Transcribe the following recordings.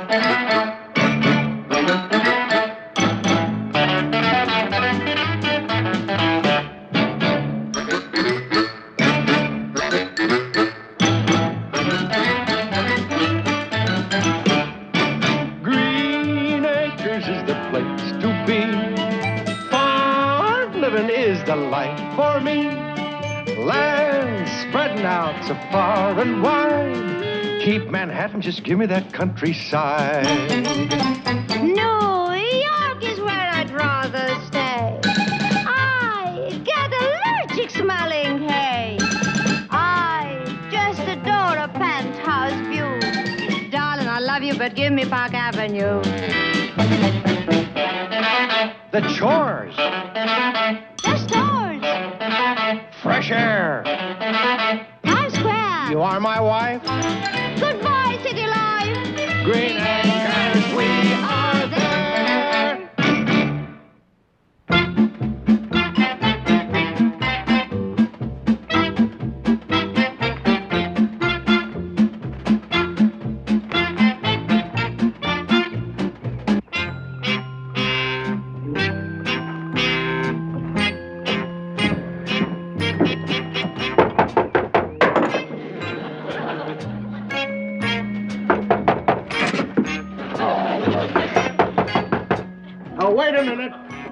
Green Acres is the place to be. Farm living is the life for me. Land spreading out so far and wide. Keep Manhattan, just give me that countryside. New York is where I'd rather stay. I get allergic smelling hay. I just adore a penthouse view. Darling, I love you, but give me Park Avenue. The chores, The stores, fresh air. Times Square. You are my wife. Goodbye, city life. Green Acres, we are there. Oh, wait a minute.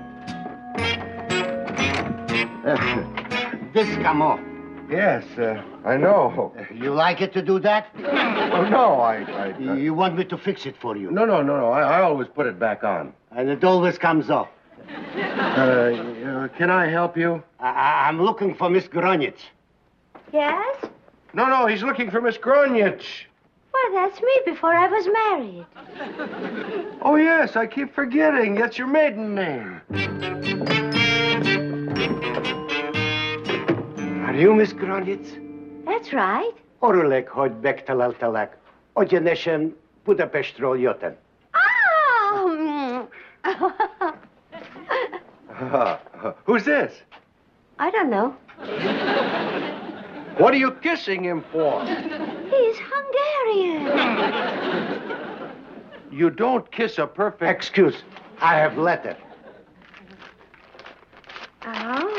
This come off. Yes, I know. You like it to do that? Oh, no, You want me to fix it for you? No. I always put it back on. And it always comes off. Can I help you? I'm looking for Miss Grunitz. Yes? No, he's looking for Miss Grunitz. Why, that's me before I was married. Oh, yes, I keep forgetting. That's your maiden name. Are you Miss Grunitz? That's right. Orulek hogy bektalaltalak. Ogyenesen Budapestről jöttem. Who's this? I don't know. What are you kissing him for? He's Hungarian. You don't kiss a perfect... Excuse, I have letter. Oh?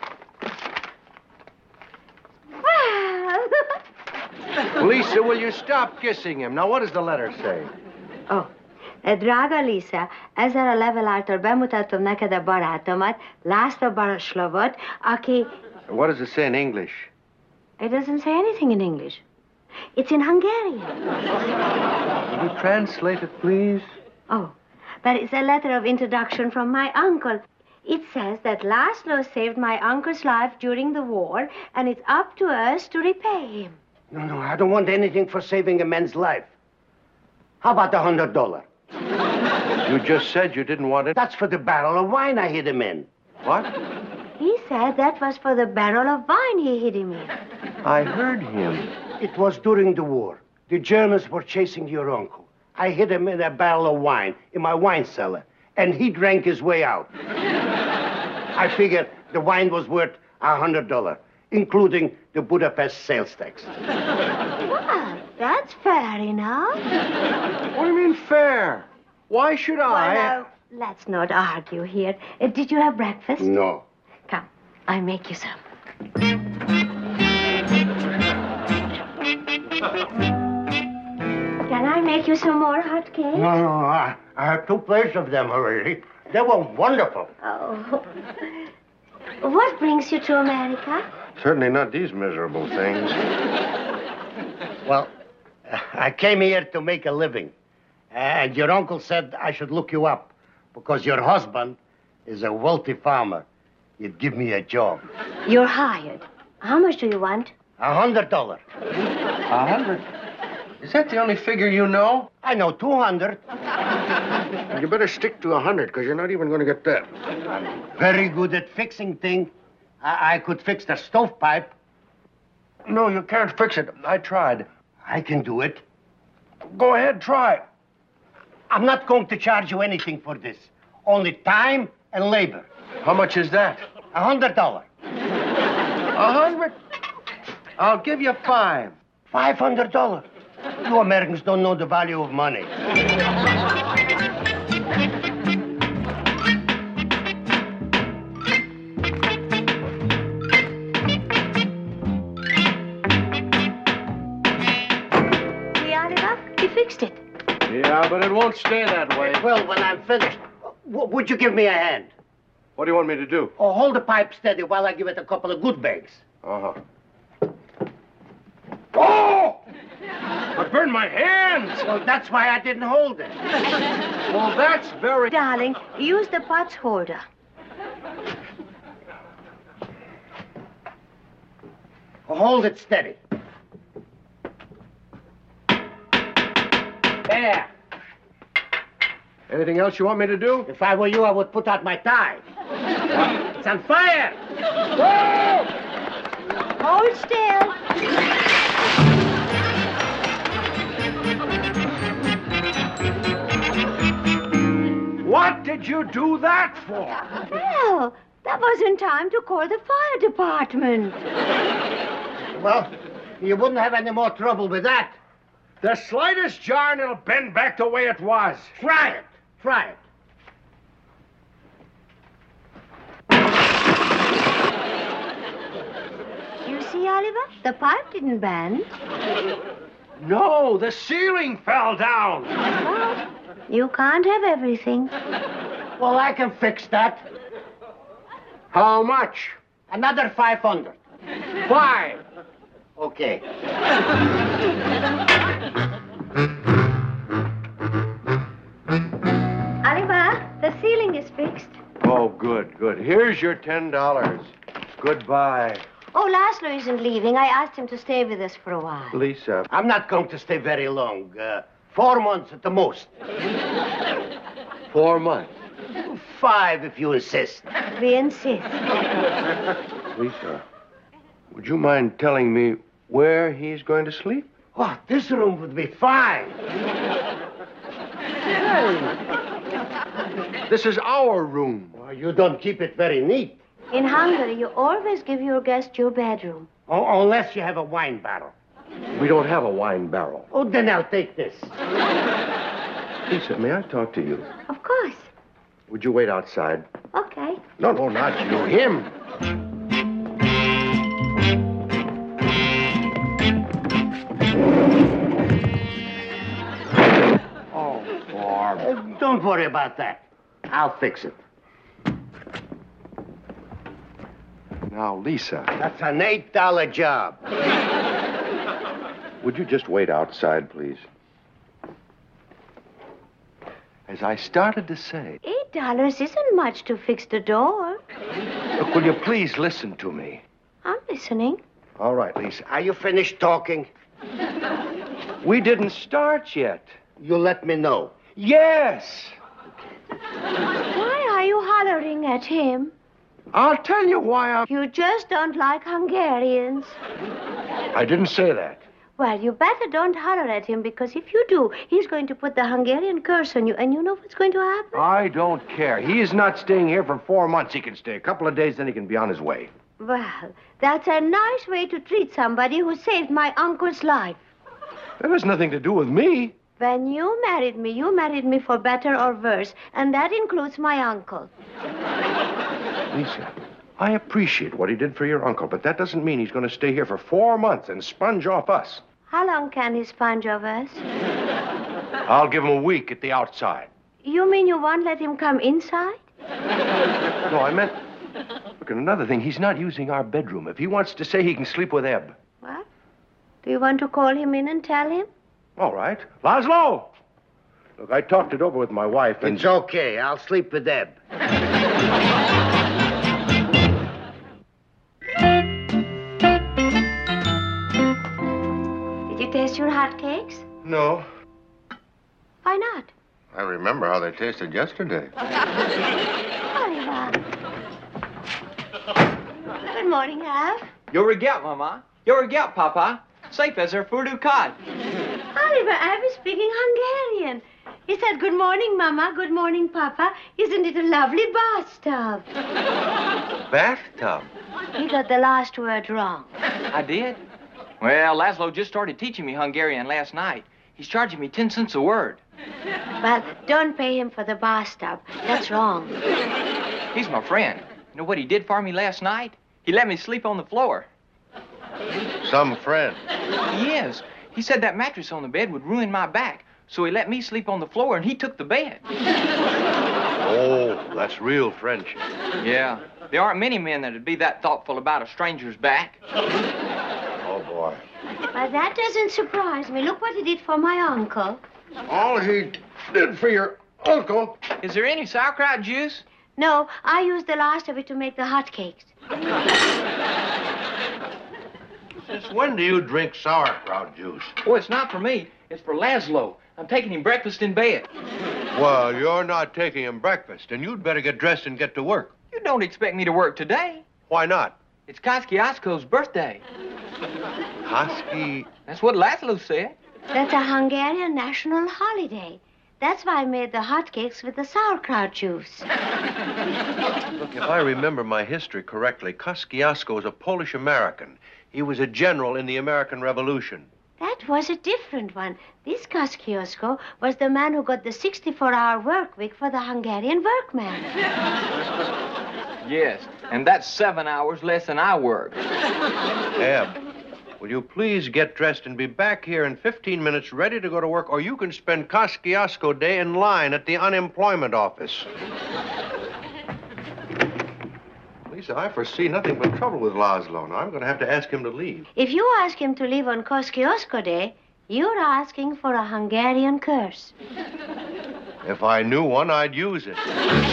Well... Lisa, will you stop kissing him? Now, what does the letter say? Oh. Drága Lisa, ezzel a level által bemutatom neked a barátomat, László Baroslovot, aki... What does it say in English? It doesn't say anything in English. It's in Hungarian. Will you translate it, please? Oh, but it's a letter of introduction from my uncle. It says that László saved my uncle's life during the war, and it's up to us to repay him. No, I don't want anything for saving a man's life. How about $100? You just said you didn't want it. That's for the barrel of wine I hid him in. What? He said that was for the barrel of wine he hid him in. I heard him. It was during the war. The Germans were chasing your uncle. I hid him in a barrel of wine in my wine cellar, and he drank his way out. I figured the wine was worth $100, including the Budapest sales tax. Well, that's fair enough. What do you mean fair? Why should I? Well, now, let's not argue here. Did you have breakfast? No. Come, I'll make you some. Can I make you some more hot cake? No, I have 2 plates of them already. They were wonderful. Oh. What brings you to America? Certainly not these miserable things. Well, I came here to make a living. And your uncle said I should look you up because your husband is a wealthy farmer. He'd give me a job. You're hired. How much do you want? $100. 100? Is that the only figure you know? I know 200. You better stick to 100, because you're not even going to get that. I'm very good at fixing things. I could fix the stovepipe. No, you can't fix it. I tried. I can do it. Go ahead, try. I'm not going to charge you anything for this. Only time and labor. How much is that? $100. 100? I'll give you 5. $500. You Americans don't know the value of money. See, Oliver? He fixed it. Yeah, but it won't stay that way. Well, when I'm finished, would you give me a hand? What do you want me to do? Oh, hold the pipe steady while I give it a couple of good bangs. Uh-huh. Oh! I burned my hands! Well, that's why I didn't hold it. Well, that's very... Darling, use the pots holder. Hold it steady. There. Anything else you want me to do? If I were you, I would put out my tie. It's on fire! Hold still. What did you do that for? Well, that was in time to call the fire department. Well, you wouldn't have any more trouble with that. The slightest jar and it'll bend back the way it was. Try it. Try it. You see, Oliver? The pipe didn't bend. No, the ceiling fell down. Well, you can't have everything. Well, I can fix that. How much? Another 500. 5. Okay. Oliver, the ceiling is fixed. Oh, good, good. Here's your $10. Goodbye. Oh, Laszlo isn't leaving. I asked him to stay with us for a while. Lisa. I'm not going to stay very long. 4 months at the most. 4 months. 5 if you insist. We insist. Lisa, would you mind telling me where he's going to sleep? Oh, this room would be fine. This is our room. Well, you don't keep it very neat. In Hungary, you always give your guest your bedroom. Unless you have a wine barrel. We don't have a wine barrel. Oh, then I'll take this. Lisa, may I talk to you? Of course. Would you wait outside? Okay. No, no, not you. Him. Oh, Barb. Don't worry about that. I'll fix it. Now, Lisa, That's an $8 job. would you just wait outside, please? As I started to say, $8 isn't much to fix the door. look, will you please listen to me? I'm listening. All right, Lisa. Are you finished talking? We didn't start yet. You let me know. Yes. Why are you hollering at him? I'll tell you why I'm... You just don't like Hungarians. I didn't say that. Well, you better don't holler at him, because if you do, he's going to put the Hungarian curse on you, and you know what's going to happen? I don't care. He is not staying here for 4 months. He can stay a couple of days, then he can be on his way. Well, that's a nice way to treat somebody who saved my uncle's life. That has nothing to do with me. When you married me for better or worse, and that includes my uncle. Lisa, I appreciate what he did for your uncle, but that doesn't mean he's going to stay here for 4 months and sponge off us. How long can he sponge of us? I'll give him a week at the outside. You mean you won't let him come inside? No, I meant... Look, and another thing, he's not using our bedroom. If he wants to stay, he can sleep with Eb. What? Do you want to call him in and tell him? All right. Laszlo! Look, I talked it over with my wife, and... It's okay. I'll sleep with Eb. Did you taste your hotcakes? No. Why not? I remember how they tasted yesterday. Oliver. Good morning, Alf. Jag regat, Mama. Jag regat, Papa. Safe as her voodoo cod. Oliver, Alf is speaking Hungarian. He said, good morning, Mama. Good morning, Papa. Isn't it a lovely bathtub? Bathtub? He got the last word wrong. I did? Well, Laszlo just started teaching me Hungarian last night. He's charging me 10 cents a word. Well, don't pay him for the bathtub. That's wrong. He's my friend. You know what he did for me last night? He let me sleep on the floor. Some friend. He is. He said that mattress on the bed would ruin my back, so he let me sleep on the floor and he took the bed. Oh, that's real friendship. Yeah. There aren't many men that'd be that thoughtful about a stranger's back. Oh, boy. Well, that doesn't surprise me. Look what he did for my uncle. All he did for your uncle. Is there any sauerkraut juice? No, I used the last of it to make the hotcakes. Since when do you drink sauerkraut juice? Oh, it's not for me. It's for Laszlo. I'm taking him breakfast in bed. Well, you're not taking him breakfast, and you'd better get dressed and get to work. You don't expect me to work today. Why not? It's Kosciuszko's birthday. Koski. That's what Laszlo said. That's a Hungarian national holiday. That's why I made the hotcakes with the sauerkraut juice. Look, if I remember my history correctly, Kosciuszko was a Polish-American. He was a general in the American Revolution. That was a different one. This Kosciuszko was the man who got the 64-hour work week for the Hungarian workman. Yes, and that's 7 hours less than I work. Eb, will you please get dressed and be back here in 15 minutes ready to go to work, or you can spend Kosciuszko Day in line at the unemployment office. Lisa, I foresee nothing but trouble with Laszlo. Now, I'm going to have to ask him to leave. If you ask him to leave on Kosciuszko Day, you're asking for a Hungarian curse. If I knew one, I'd use it.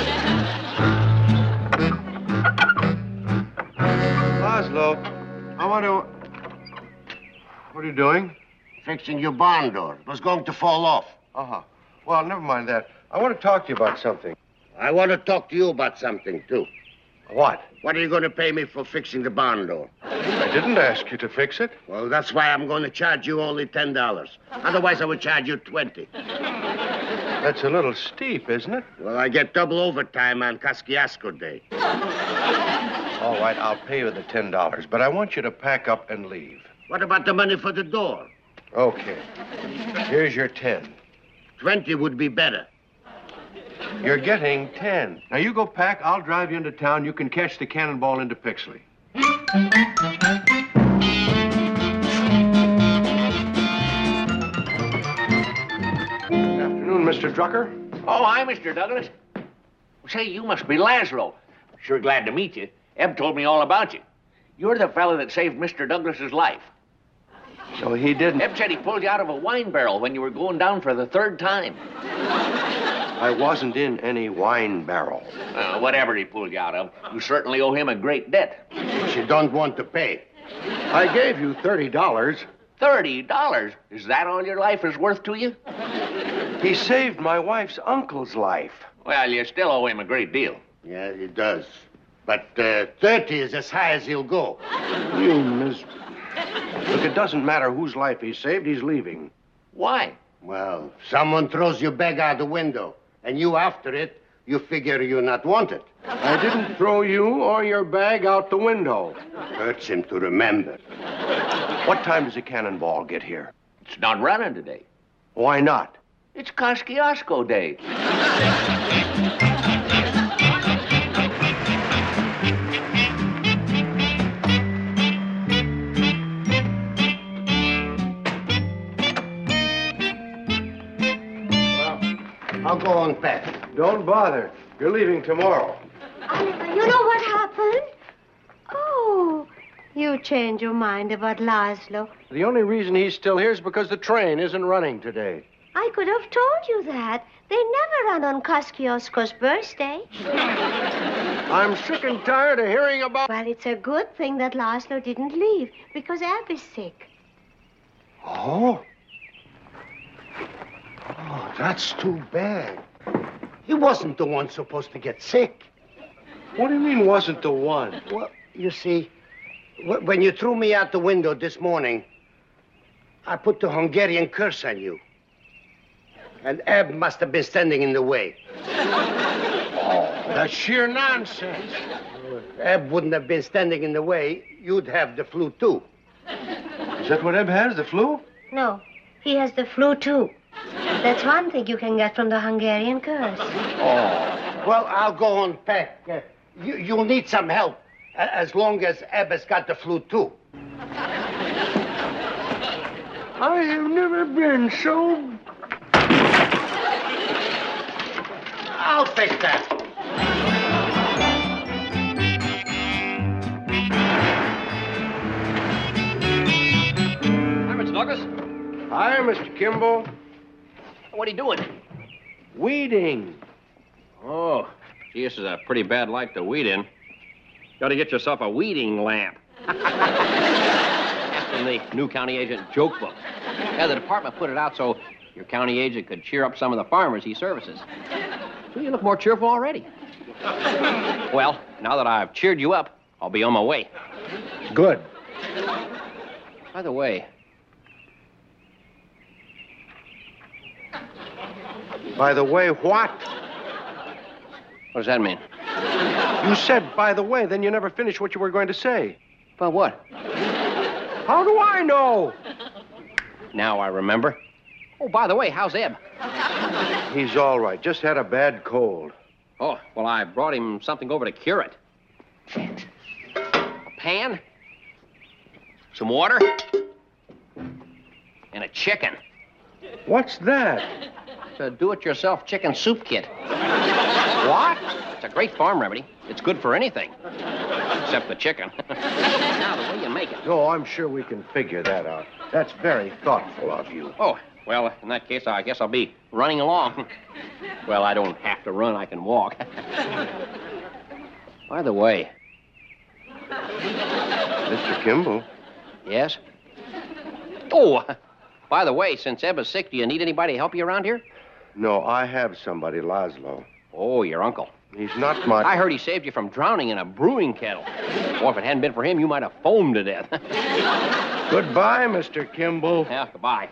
Laszlo, I want to... What are you doing? Fixing your barn door. It was going to fall off. Uh-huh. Well, never mind that. I want to talk to you about something. I want to talk to you about something, too. What? What are you going to pay me for fixing the barn door? I didn't ask you to fix it. Well, that's why I'm going to charge you only $10. Otherwise, I would charge you $20. That's a little steep, isn't it? Well, I get double overtime on Kosciuszko Day. All right, I'll pay you the $10, but I want you to pack up and leave. What about the money for the door? Okay. Here's your 10. 20 would be better. You're getting 10. Now, you go pack. I'll drive you into town. You can catch the cannonball into Pixley. Good afternoon, Mr. Drucker. Oh, hi, Mr. Douglas. Say, you must be Laszlo. Sure glad to meet you. Eb told me all about you. You're the fellow that saved Mr. Douglas's life. So he didn't... Eb said he pulled you out of a wine barrel when you were going down for the 3rd time. I wasn't in any wine barrel. Whatever he pulled you out of, you certainly owe him a great debt. Which you don't want to pay. I gave you $30. $30? Is that all your life is worth to you? He saved my wife's uncle's life. Well, you still owe him a great deal. Yeah, he does. But 30 is as high as he'll go. You Look, it doesn't matter whose life he saved. He's leaving. Why? Well, someone throws your bag out the window, and you after it, you figure you're not wanted. I didn't throw you or your bag out the window. Hurts him to remember. What time does the cannonball get here? It's not running today. Why not? It's Kosciuszko Day. I'll go on back. Don't bother. You're leaving tomorrow. Oliver, you know what happened? Oh, you changed your mind about Laszlo. The only reason he's still here is because the train isn't running today. I could have told you that. They never run on Kosciuszko's birthday. I'm sick and tired of hearing about... Well, it's a good thing that Laszlo didn't leave, because Ab is sick. Oh? Oh, that's too bad. He wasn't the one supposed to get sick. What do you mean wasn't the one? Well, you see, when you threw me out the window this morning, I put the Hungarian curse on you. And Ab must have been standing in the way. Oh, that's sheer nonsense. If Ab wouldn't have been standing in the way, you'd have the flu, too. Is that what Eb has, the flu? No, He has the flu, too. That's one thing you can get from the Hungarian curse. Oh. Well, I'll go and pack. You'll need some help, as long as Eb has got the flu, too. I have never been so... I'll fix that. Hi, Mr. Douglas. Hi, Mr. Kimball. What are you doing? Weeding. Oh, gee, this is a pretty bad light to weed in. Got to get yourself a weeding lamp. That's from the new county agent joke book. Yeah, the department put it out so your county agent could cheer up some of the farmers he services. So you look more cheerful already. Well, now that I've cheered you up, I'll be on my way. Good. By the way, what? what does that mean? You said, by the way, then you never finished what you were going to say. About what? How do I know? Now I remember. Oh, by the way, how's Eb? He's all right. Just had a bad cold. Oh, well, I brought him something over to cure it. A pan, some water, and a chicken. What's that? It's a do-it-yourself chicken soup kit. What? It's a great farm remedy. It's good for anything, except the chicken. Now, the way you make it. Oh, I'm sure we can figure that out. That's very thoughtful of you. Oh, well, in that case, I guess I'll be running along. Well, I don't have to run. I can walk. By the way... Mr. Kimball? Yes? Oh, by the way, since Eb is sick, do you need anybody to help you around here? No, I have somebody, Laszlo. Oh, your uncle. He's not my... I heard he saved you from drowning in a brewing kettle. Boy, if it hadn't been for him, you might have foamed to death. Goodbye, Mr. Kimball. Yeah, goodbye.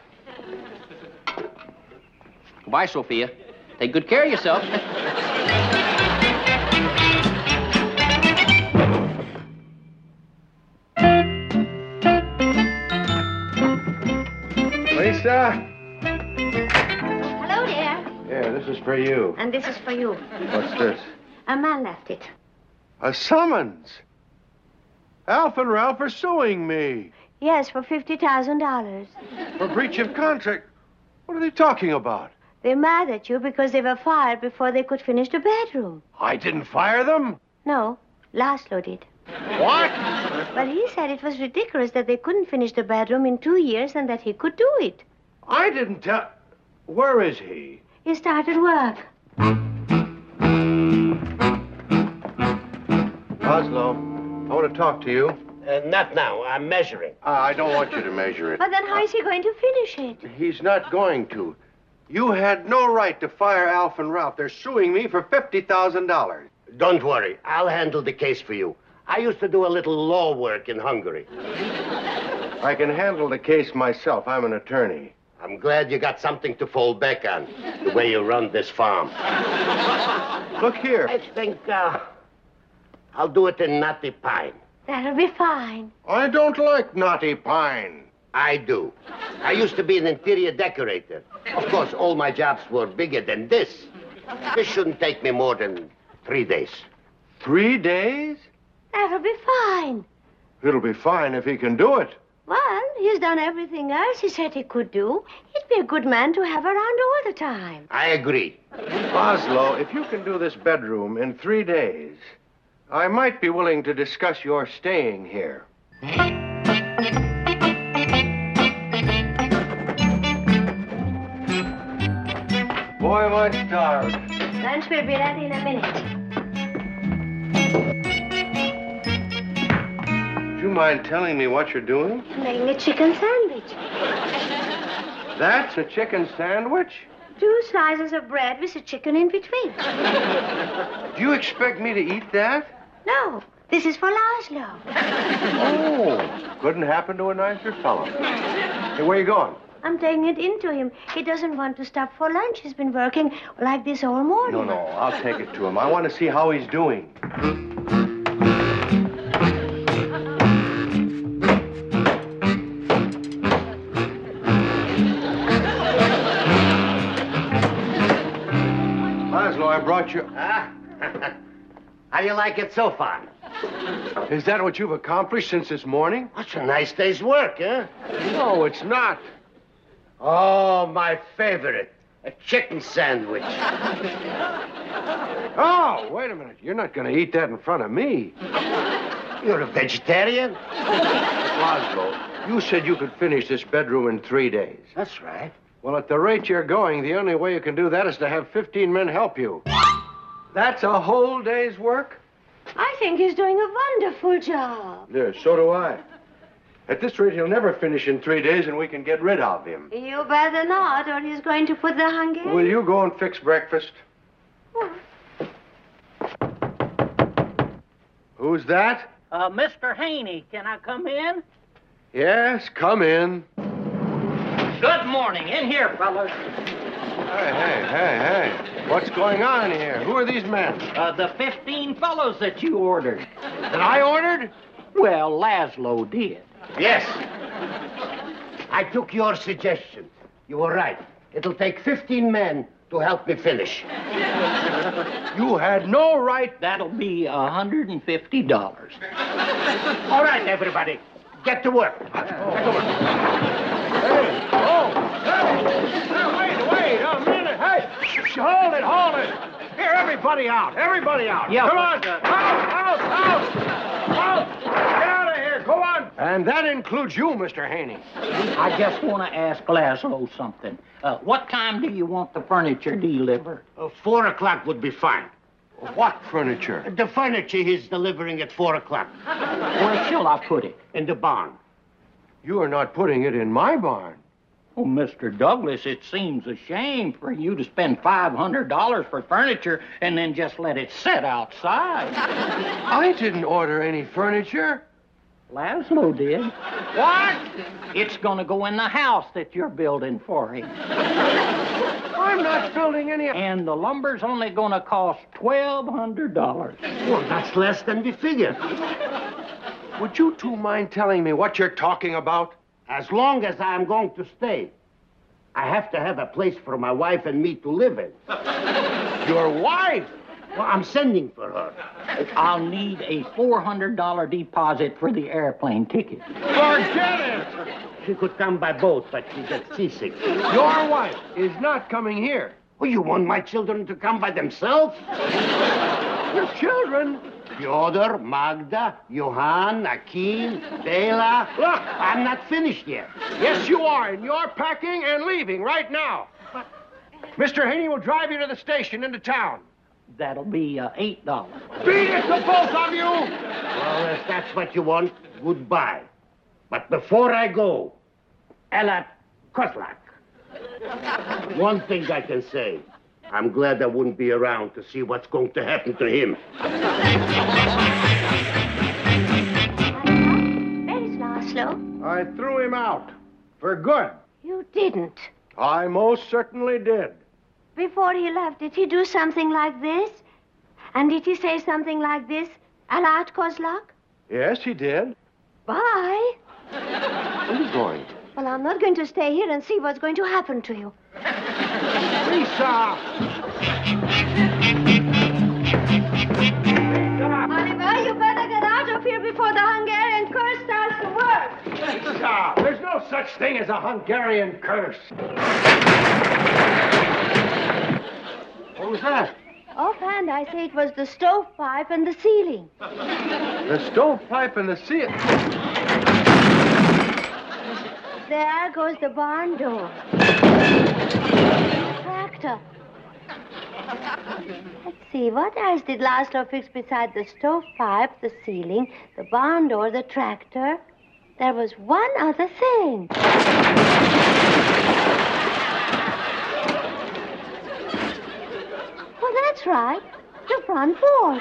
Goodbye, Sophia. Take good care of yourself. Lisa? Hello, dear. Yeah, this is for you. And this is for you. What's this? A man left it. A summons. Alf and Ralph are suing me Yes, for $50,000. for breach of contract. What are they talking about? They're mad at you because they were fired before they could finish the bedroom. I didn't fire them. No, Laszlo did. What? But he said it was ridiculous that they couldn't finish the bedroom in 2 years and that he could do it. I didn't tell... Where is he? He started work. Oslo, I want to talk to you. Not now. I'm measuring. I don't want you to measure it. But then how is he going to finish it? He's not going to. You had no right to fire Alf and Ralph. They're suing me for $50,000. Don't worry. I'll handle the case for you. I used to do a little law work in Hungary. I can handle the case myself. I'm an attorney. I'm glad you got something to fall back on, the way you run this farm. Look here. I think, I'll do it in Knotty Pine. That'll be fine. I don't like knotty pine. I do. I used to be an interior decorator. Of course, all my jobs were bigger than this. This shouldn't take me more than 3 days. 3 days? That'll be fine. It'll be fine if he can do it. Well, he's done everything else he said he could do. He'd be a good man to have around all the time. I agree. Oslo, if you can do this bedroom in 3 days, I might be willing to discuss your staying here. Boy, am I starved. Lunch will be ready in a minute. Do you mind telling me what you're doing? I'm making a chicken sandwich. That's a chicken sandwich? 2 slices of bread with a chicken in between. Do you expect me to eat that? No, this is for Laszlo. Oh, couldn't happen to a nicer fellow. Hey, where you going? I'm taking it into him. He doesn't want to stop for lunch. He's been working like this all morning. No, I'll take it to him. I want to see how he's doing. I brought you. Huh? How do you like it so far? Is that what you've accomplished since this morning? That's a nice day's work, huh? No, it's not. Oh, my favorite. A chicken sandwich. Oh, wait a minute. You're not going to eat that in front of me. You're a vegetarian? Laszlo, you said you could finish this bedroom in 3 days. That's right. Well, at the rate you're going, the only way you can do that is to have 15 men help you. That's a whole day's work? I think he's doing a wonderful job. Yeah, so do I. At this rate, he'll never finish in 3 days, and we can get rid of him. You better not, or he's going to put the Hungarian. Will you go and fix breakfast? Oh. Who's that? Mr. Haney, can I come in? Yes, come in. Good morning. In here, fellas. Hey. What's going on here? Who are these men? The 15 fellows that you ordered. That I ordered? Well, Laszlo did. Yes. I took your suggestion. You were right. It'll take 15 men to help me finish. You had no right. That'll be $150. All right, everybody. Get to work. Wait a minute. Hey, hold it. Here, everybody out. Yeah, Come on. Out. Get out of here. Go on. And that includes you, Mr. Haney. I just want to ask Laszlo something. What time do you want the furniture delivered? 4 o'clock would be fine. What furniture? The furniture he's delivering at 4 o'clock. Where shall I put it? In the barn. You are not putting it in my barn. Oh, Mr. Douglas, it seems a shame for you to spend $500 for furniture and then just let it sit outside. I didn't order any furniture. Laszlo did. What? It's going to go in the house that you're building for him. I'm not building any. And the lumber's only going to cost $1,200. Well, that's less than we figured. Would you two mind telling me what you're talking about? As long as I'm going to stay, I have to have a place for my wife and me to live in. Your wife? Well, I'm sending for her. I'll need a $400 deposit for the airplane ticket. Forget it! She could come by boat, but she gets seasick. Your wife is not coming here. Well, you want my children to come by themselves? Your children? Fyodor, Magda, Johan, Akim, Bela. Look, I'm not finished yet. Yes, you are, and you're packing and leaving right now. Mr. Haney will drive you to the station into town. That'll be $8. Beat it to both of you! Well, if that's what you want, goodbye. But before I go, Elat Kozlak. One thing I can say. I'm glad I wouldn't be around to see what's going to happen to him. Where's Laszlo? I threw him out. For good. You didn't. I most certainly did. Before he left, did he do something like this? And did he say something like this? Alat Kozlak? Yes, he did. Bye. Where are you going? Well, I'm not going to stay here and see what's going to happen to you. Lisa! Oliver, you better get out of here before the Hungarian curse starts to work. Lisa! There's no such thing as a Hungarian curse. What was that? Offhand, I say it was the stovepipe and the ceiling. The stovepipe and the seal. There goes the barn door. Tractor. Let's see, what else did Laszlo fix besides the stovepipe, the ceiling, the barn door, the tractor? There was one other thing. Well, that's right. The front porch.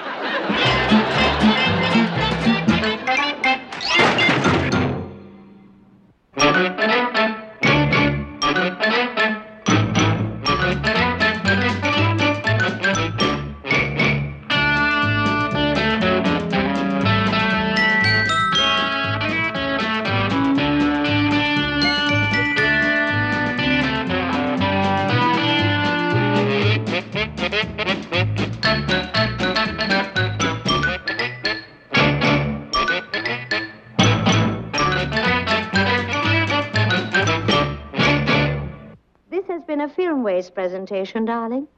been a film waste presentation, darling.